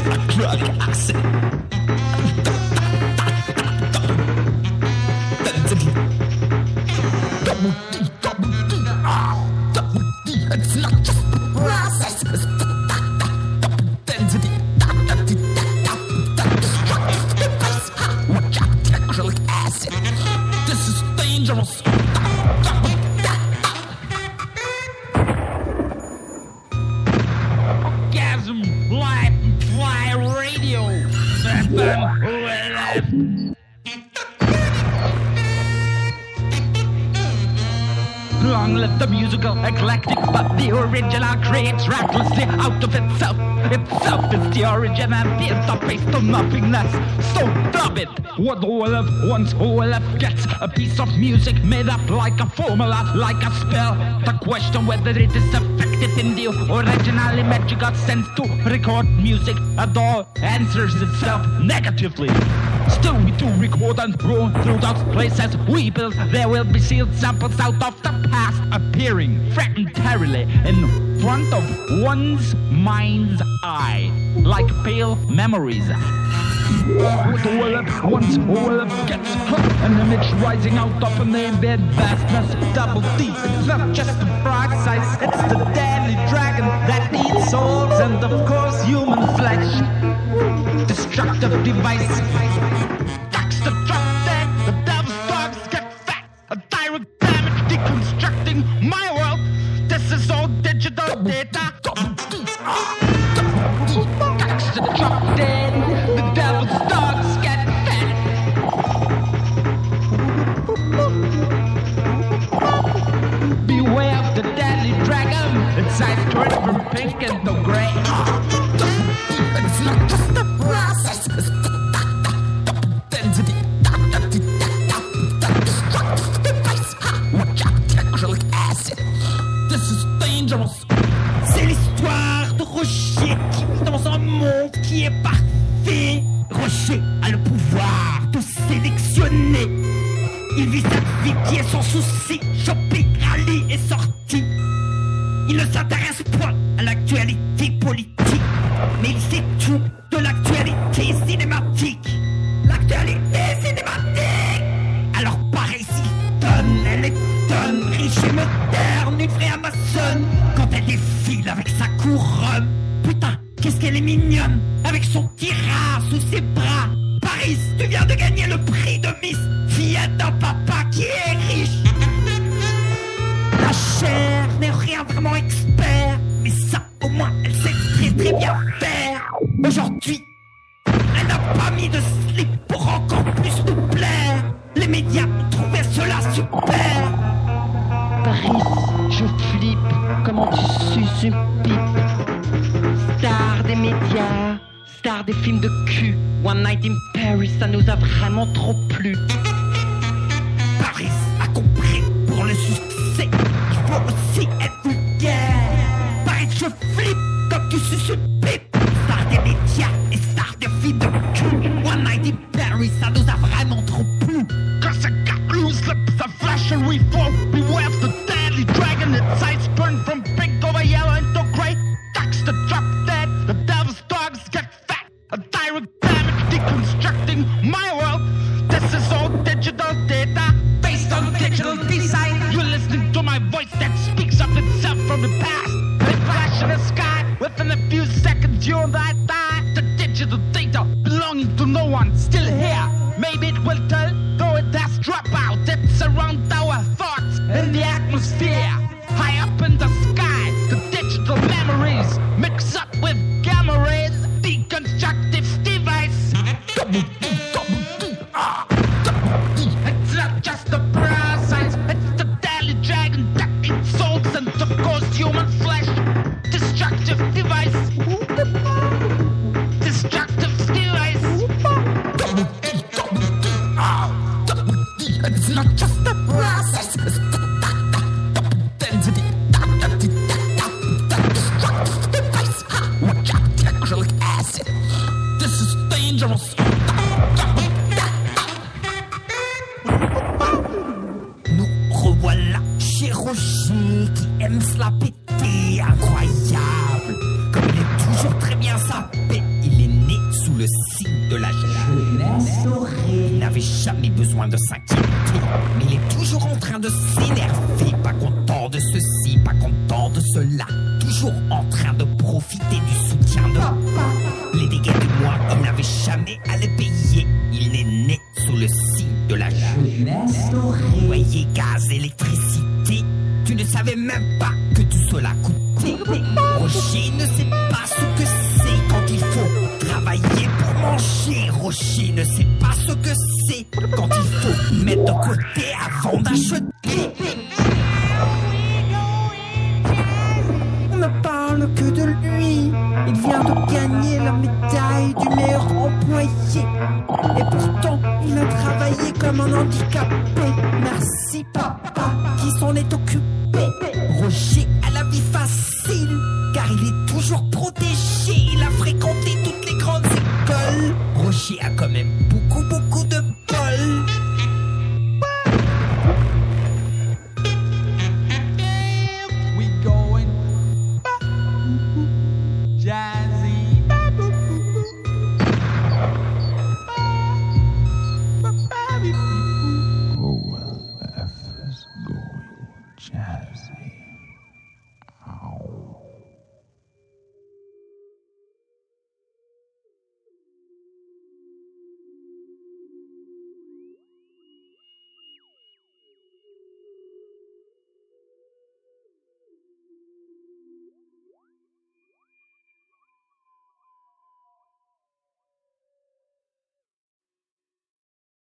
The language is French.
drug acid. Density. Double D, double D. Double D. It's not just the process. It's double density. Destructive device. Watch out, acrylic acid. This is dangerous. Orgasm live fly radio. Long live the musical eclectic, but the original creates recklessly out of itself. Itself is the origin and built up based on nothingness. So dub it. What OLF wants, OLF gets. A piece of music made up like a formula, like a spell. The question whether it is effective in the original image got sent to record music at all answers itself negatively. Still we do record and roam through those places we build. There will be sealed samples out of the past appearing fragmentarily in front of one's mind's eye, like pale memories. What OLF wants, OLF gets. An image rising out of an ambient vastness. Double D, it's not just the frog size, it's the deadly dragon that eats souls and of course human flesh. Destructive device. Ducks the drop dead, the devil's dogs get fat. A direct damage deconstructing my world. This is all digital data. Ducks the drop dead, the devil's dogs get fat. Beware of the deadly dragon. Its eyes turn from pink into gray. It's not just the process. It's density. Destructive device. Watch out, acrylic acid. This is dangerous. C'est l'histoire de Rocher qui vit dans un monde qui est parfait. Rocher a le pouvoir de sélectionner. Il vit cette vie qui est sans souci. Shopping, rallye et sortie. Il ne s'intéresse point à l'actualité politique, mais il sait tout de l'actualité cinématique. L'actualité cinématique. Alors pareil s'il donne, elle étonne, riche et moderne, une vraie Amazone. Quand elle défile avec sa couronne, putain, qu'est-ce qu'elle est mignonne, avec son petit rat sous ses bras. Paris, tu viens de gagner le prix de Miss, fillette d'un papa qui est riche. La chair n'est rien vraiment expert, mais ça au moins elle sait très très bien faire. Aujourd'hui, elle n'a pas mis de slip pour encore plus nous plaire. Les médias ont trouvé cela super. Paris, je flippe, comment tu suces une pipe. Star des médias, star des films de cul. One Night in Paris, ça nous a vraiment trop plu. Paris a compris, pour le succès, il faut aussi être vulgaire. Paris, je flippe, comme tu suces une pipe. Star des médias et star des films de cul. One Night in Paris, ça nous a vraiment trop plu. Cause I got loose lips, a flash and we fall. Beware of the deadly dragon, its eyes burn from pink over yellow into grey. Ducks the drop dead, the devil's dogs get fat. A direct damage deconstructing my world. This is all digital data, based on digital design. You're listening to my voice that speaks of itself from the past. A flash in the sky, within a few seconds you and I die. The digital data belonging to no one, still here. Maybe it will tell, though it has dropped out. It's around our thoughts in the atmosphere. High up in the sky, the digital memories mix up with gamma rays. Deconstructive device. Double D, double D, double D. It's not just the process, it's the deadly dragon that eats souls and of course human flesh. Destructive device. Destructive device. Double D, double D, double D. It's not just the process, it's the density. Destructive device. Watch out, acrylic acid. This is dangerous. Nous revoilà chez Roger qui aime se la péter, incroyable. Comme il est toujours très bien sapé, il est besoin de s'inquiéter. Mais il est toujours en train de s'énerver. Pas content de ceci, pas content de cela. Toujours en train de profiter du soutien de papa. Les dégâts du mois, il n'avait jamais à les payer. Il n'est né sous le signe de la jeunesse dorée. Loyer, gaz, électricité. Tu ne savais même pas que tout cela coûtait. Roger ne sait pas ce que c'est quand il faut travailler pour manger. Roger ne sait pas ce que c'est quand il faut mettre de côté avant d'acheter. On ne parle que de lui. Il vient de gagner la médaille du meilleur employé. Et pourtant, il a travaillé comme un handicapé. Merci papa qui s'en est occupé. Roger a la vie facile, car il est toujours protégé. Il a fréquenté toutes les grandes écoles. Roger a quand même beaucoup de bol. We going jazzy. OLF is going jazzy.